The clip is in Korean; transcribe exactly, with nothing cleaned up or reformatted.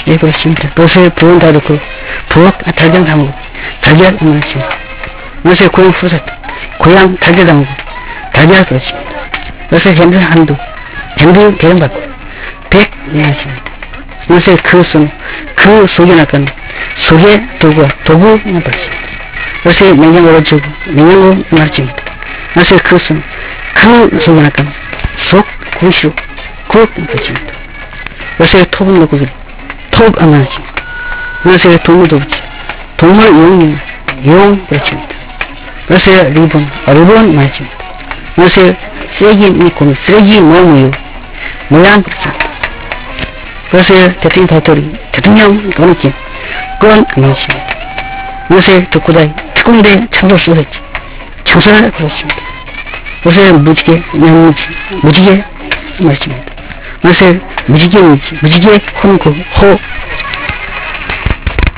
예, 그렇습니다. 그것을 부은 다 넣고, 부엌, 아, 달걀 다 먹고, 달걀, 그렇습니다. 그것을 고향 후사, 고향 달걀 다 먹고, 달걀, 그렇습니다. 그것을 핸들 한두, 핸들 계량 받고, 백, 예, 그렇습니다. 그것을 그 손, 그 속에 나간, 속에 도구, 도구, 예, 그렇습니다. 그것을 냉장고로 주고, 냉장고, 말씀입니다. 그것을 그 손, 그 속에 나간, 속, 구시로, 국, 그렇습니다. 그것을 톱을 넣고, 톱, 안 말씀입니다. 그것을 동물도 붙여, 동물 용, 용, 그렇습니다. 그것을 리본, 리본, 말씀입니다. 그것을 쓰레기, 고무, 쓰레기, 모무유, 모양, 그렇습니다. 그것을 대통령 다이토리, 대통령, 거느낌, 그건, 안 말씀입니다. 그것을 독고다이, 특공대 창조 소세지, 청소를, 그렇습니다. 그것을 무지개, 양무지, 무지개, 말씀입니다. 그것을 무지개 무지, 무지개 혼구, 호,